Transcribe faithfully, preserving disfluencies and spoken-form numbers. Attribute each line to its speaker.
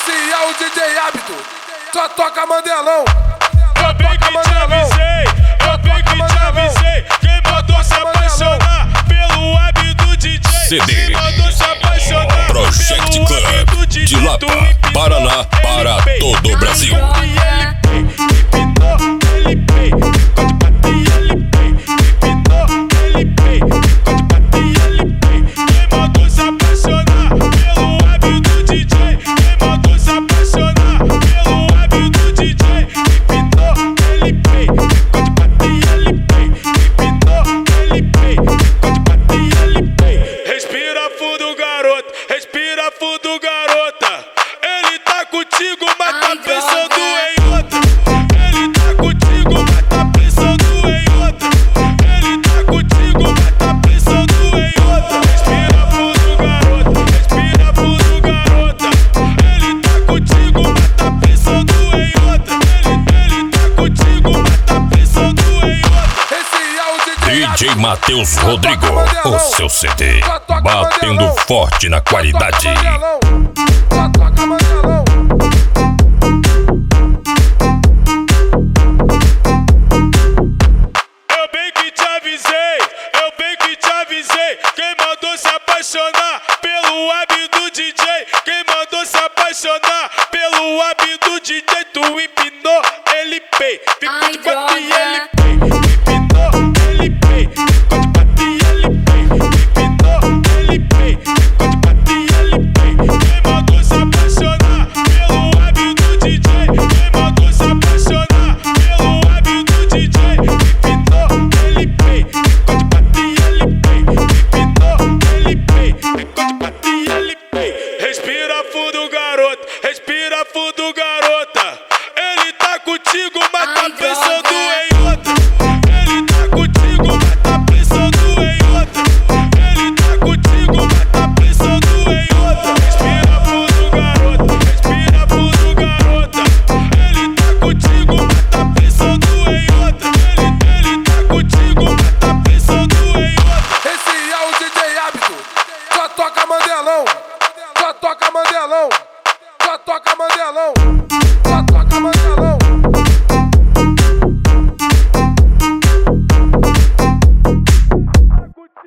Speaker 1: Esse é o D J Hábito, só toca Mandelão.
Speaker 2: Eu bem que te avisei, eu bem que te avisei. Quem mandou se apaixonar pelo hábito D J? Quem mandou se apaixonar
Speaker 3: Project Club de Lapa, Paraná, para todo o Brasil.
Speaker 2: Respira fundo, garota. Ele tá contigo, mas tá pensando em outra. Ele tá contigo, mas tá pensando em outra. Ele tá contigo, mas tá pensando em outra. Respira fundo, garota. Respira fundo, garota. Ele tá contigo, mas tá pensando em outra. Ele, ele tá contigo, mas tá pensando em outra.
Speaker 1: Esse é o D J
Speaker 3: D J Matheus Rodrigo, o seu C D, batendo forte na qualidade.
Speaker 1: Só toca Mandelão.
Speaker 2: Eu bem que te avisei, eu bem que te avisei. Quem mandou se apaixonar pelo hábito D J? Quem mandou se apaixonar pelo hábito D J? Tu empinou, ele pei, ficou de quatro e ele pei. Empinou, ele pei, ficou de quatro e ele pei. Empinou, ele pei, ficou de quatro e ele pei. Quem mandou se apaixonar pelo hábito D J? Quem mandou se apaixonar pelo hábito D J? Empinou, ele pei, ficou de quatro e ele pei. Empinou, ele pei, ficou de quatro e ele pei. Respira fundo, garota. Respira fundo, garota. Ele tá contigo, mas tá pensando em outra. Ele tá contigo, mas tá pensando em outra. Ele tá contigo, mas tá pensando em outra. Respira fundo, garota. Respira fundo, garota. Ele tá contigo, mas tá pensando em outra. Ele, ele tá contigo, mas tá pensando em outra.
Speaker 1: Esse é o D J Hábito, só toca Mandelão. Só toca Mandelão. Só toca Mandelão. Só toca Mandelão.